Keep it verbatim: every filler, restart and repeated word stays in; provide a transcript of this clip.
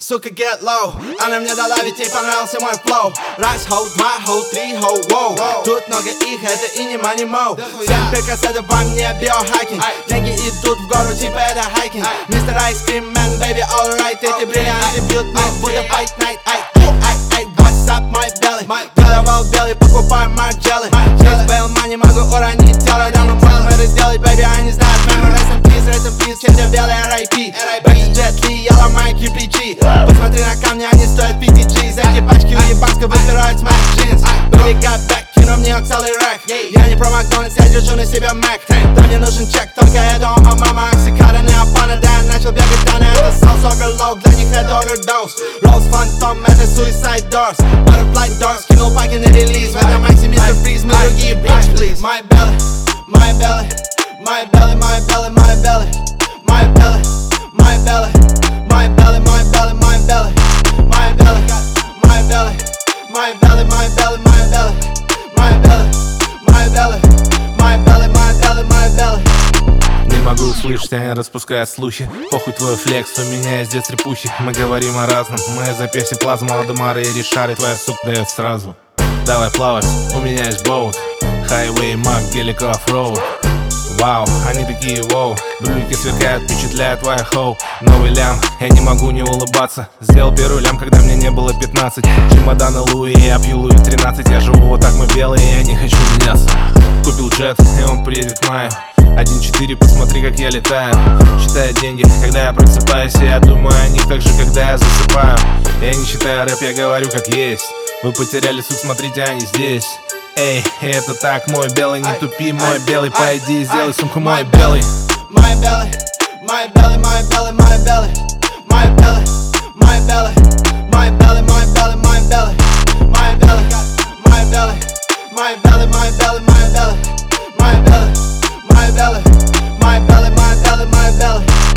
сука, get low. Она мне дала, ведь ей понравился мой флоу. Раз, hold, два, hold, три, hold, wow. Тут много их, это и не money mo. Семь перкасетов во мне, биохакинг. Деньги идут в гору, типа это хайкинг. Мистер Ice Cream Man, baby, alright. Эти бриллианты бьют ночь, будто fight night. Ай, ай, ай, what's up, my belly? Головал белый, покупаю Mark Jelly. Здесь bail money, могу уронить тело. Давно понял, это сделать, baby, они знают. Memory, rest in peace, rest in peace, черный белый эр ай пи. Back to Jet Li, я ломаю кью пи джи. Посмотри на камни, они стоят пяти джи. За эти пачки уебанска выбирают с моих джинс. Baby got back, кино мне целый рэк. Я не про Макдональдс, я держу на себя Mac. Да мне нужен чек, только это он, мама. Оксикаренный опана, да, я начал бегать, да, это South Soccer Low. Для них это overdose. Rolls Phantom, это Suicide Doors. Butterfly Doors, кинул паки на релиз. В этом Макси мистер Фриз, мы другие, bitch, please. My belly, my belly, my belly, my belly, my belly, my belly, my belly, my belly, my belly, my belly, my belly, my belly, my belly, my belly, my belly, my belly, my belly, my belly, my belly, my belly. Не могу услышать, они распускают слухи. Похуй твой флекс, у меня здесь трепухи. Мы говорим о разном, мы записи плазма, Алдемары и Ришары, твоя сука дает сразу. Давай плавать, у меня есть боут. Хайвей, мак, гелик, оффроуд. Вау, они такие воу. Брюки сверкают, впечатляют твоя хоу. Новый лям, я не могу не улыбаться. Сделал первый лям, когда мне не было пятнадцать. Чемоданы Луи, я пью Луи тринадцать. Я живу вот так, мы белые, я не хочу меняться. Купил джет, и он приедет в мае. один четыре, посмотри, как я летаю. Считаю деньги, когда я просыпаюсь. И я думаю о них так же, когда я засыпаю. Я не считаю рэп, я говорю как есть. Вы потеряли суть, смотрите, они здесь. Эй, это так, мой белый, не тупи, мой белый. Пойди, сделай сумку, мой белый. My belly, my belly, my belly, my belly, my belly, my belly, my belly, my belly, my belly, my belly, my belly, my belly, my belly, my belly, my belly, my belly, my belly, my belly, my belly.